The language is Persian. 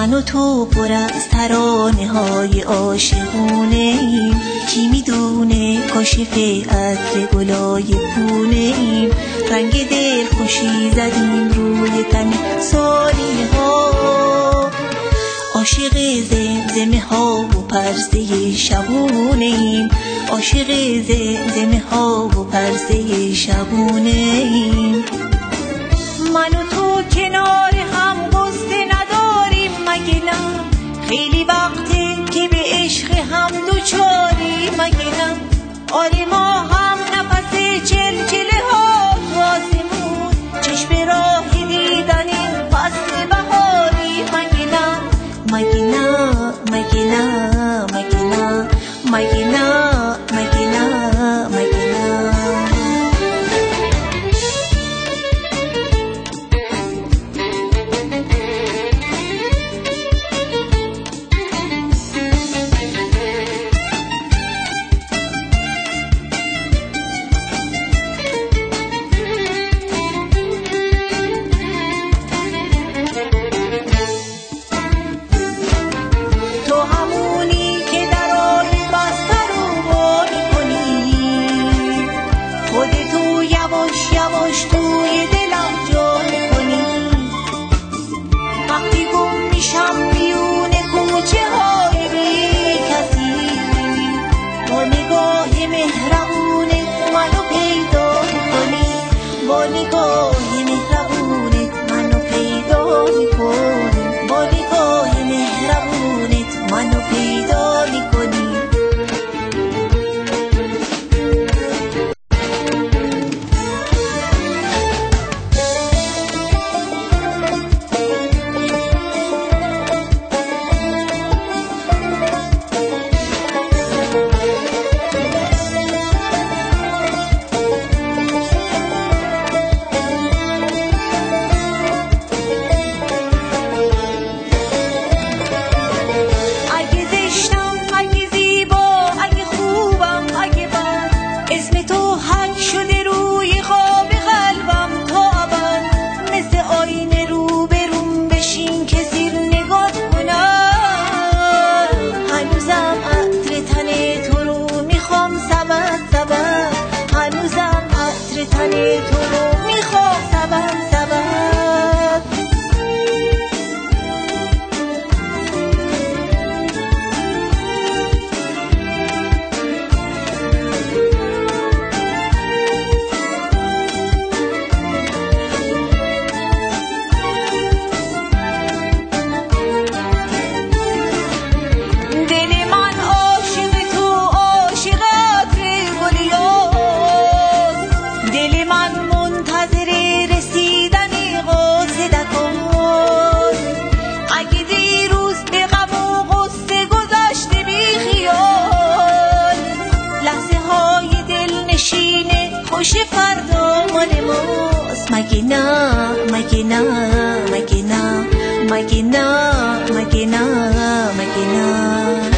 من و تو پر از ترانه های عاشقونه ایم، کی میدونه کاشف عطر گلای پونه ایم، رنگ دل خوشی زدیم روی تن سالی ها، عاشق زمزمه ها و پرسه شبونه ایم، عاشق زمزمه ها و پرسه شبونه ایم. من و تو کنار هم قصه نداریم مگه نه، خیلی وقته که به عشق هم دوچاریم مگه نه، آره ما هم نفس چلچله ها تو آسمون، چشم راه دیدنیم فصل بهاری مگه نه، مگه نه مگه نه مگه نه مگه نه مگه نه مگه نه. یواش توی دلم جا میکنی، وقتی گم میشم میونه کوچه های بی کسی، با نگاه مهربونه منو پیدا میکنی، با نگاه مهربونه منو پیدا میکنی، با نگاه مهربونه منو پیدا میکنی. تنی تو رو میخوام سبب سبب. دل من عاشق تو عاشق عطر گلیاست، دل من منتظر رسیدن قاصدکاست. اگه دیروز به غم و غصه گذشته بی خیال، لحظه های دل نشینه خوش فردا مال ماست. مگه نه مگه نه مگه نه مگه نه مگه نه مگه نه.